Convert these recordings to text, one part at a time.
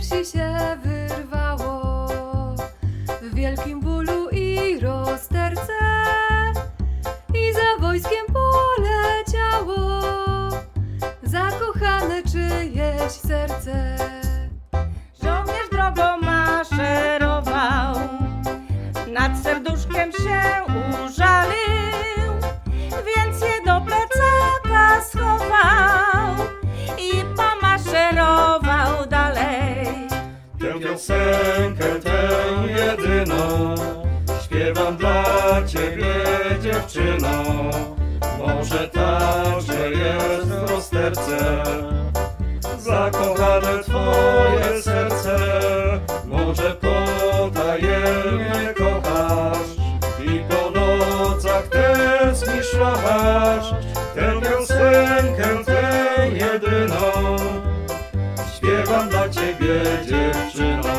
piersi się wyrwało w wielkim bólu i rozterce i za wojskiem poleciało zakochane czyjeś serce. Żołnierz drogą maszerował, nad serduszkiem się użalił, więc je do plecaka schował i pomaszerował dalej. Tę piosenkę, tę jedyną, śpiewam dla ciebie, dziewczyno. Może także jest w rozterce zakochane twoje serce. Może potajemnie kochasz i po nocach tęsknisz, szlochasz. Tę piosenkę, tę jedyną, śpiewam dla ciebie, dziewczyno.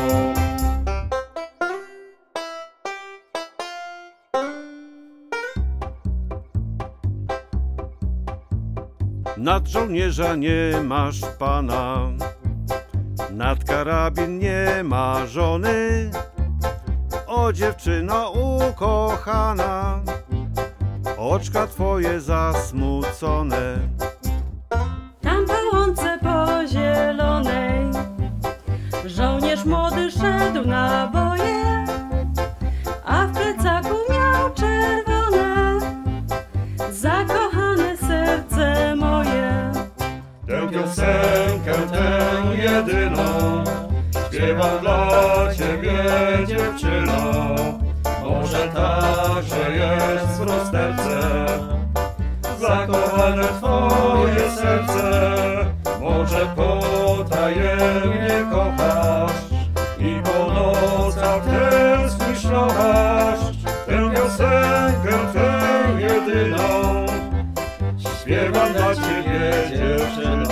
Nad żołnierza nie masz pana, nad karabin nie ma żony. O dziewczyno ukochana, oczka twoje zasmucone. Tam po łące pozielonej żołnierz młody szedł na boje, a w plecaku miał czerwone zakochane serce moje. Tę piosenkę, tę jedyną, śpiewam dla ciebie, dziewczyno. Może także jest w rozterce zakochane twoje serce. Może potajemnie kochasz i po nocach tęsknisz, szlochasz. Tę piosenkę, tę jedyną, śpiewam dla ciebie, dziewczyno.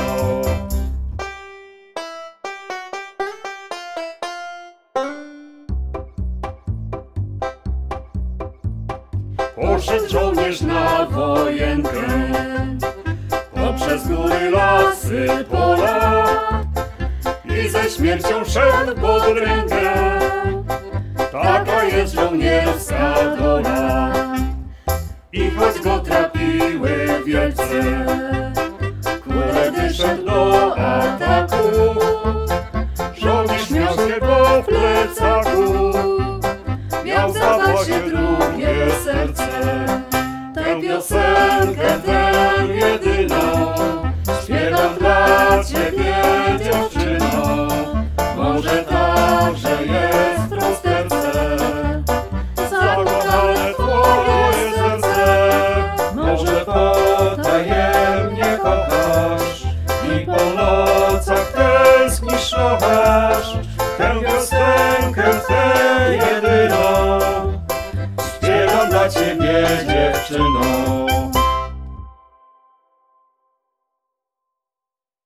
Poszedł żołnierz na wojenkę, poprzez góry, lasy, pola i ze śmiercią szedł pod rękę. Taka jest żołnierska dola. I choć go trapiły wielce, kule dyszedł do ataku, żołnierz miał swego w plecaku, miał w zapasie drugie serce. Tę piosenkę, tę jedyną, śpiewam dla ciebie, dziewczyno. Może także jest w rozterce zakochane twoje serce. Może potajemnie kochasz i po nocach tęsknisz, szlochasz. Tę piosenkę, tę jedyną, śpiewam dla ciebie, dziewczyno.